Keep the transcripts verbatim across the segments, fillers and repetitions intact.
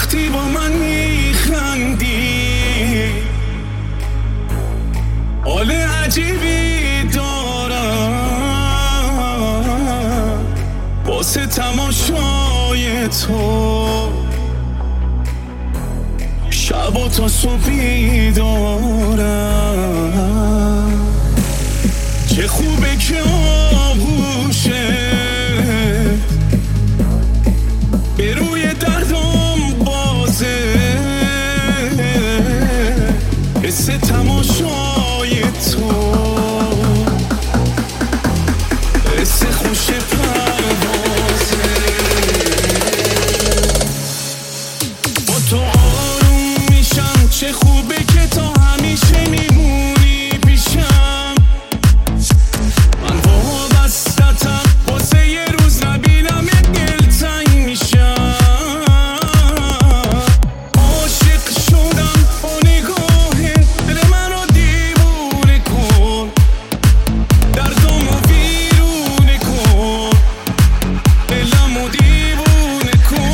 وقتی با من میخندی حال عجیبی دارم واسه تماشای تو شب و تا صبحی دارم چه خوبه که آغوشه به روی دردم بازه حس تماشای تو حس خوش پروازه با تو آروم میشم چه خوبه که تا همیشه میمونی پیشم من وابستتم واسه یه روز نبینم یه دلتنگ میشم عاشق شدم با نگاهه دل منو دیوونه کن دردمو ویرونه کن دلمو دیوونه کن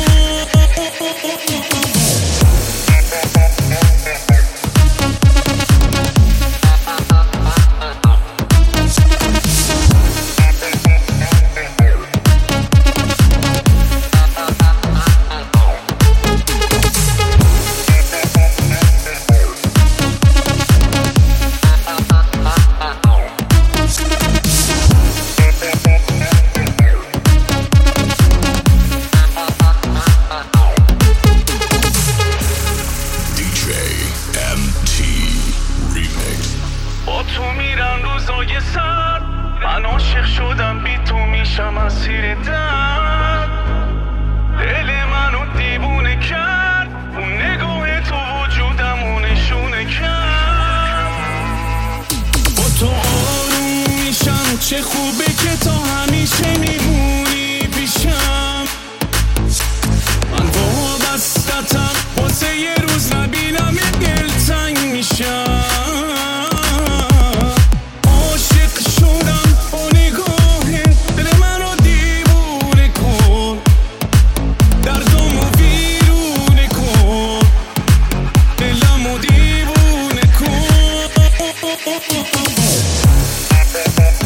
با تو میرن روزای سر من عاشق شدم بی تو میشم اسیر درد دل منو دیوونه کرد اون نگاه تو وجودمو نشونه کرد با تو آروم میشم چه خوبه که تا همیشه میمونی پیشم من وابستتم واسه یه روز نبینم یه دلتنگ میشم We'll be right back.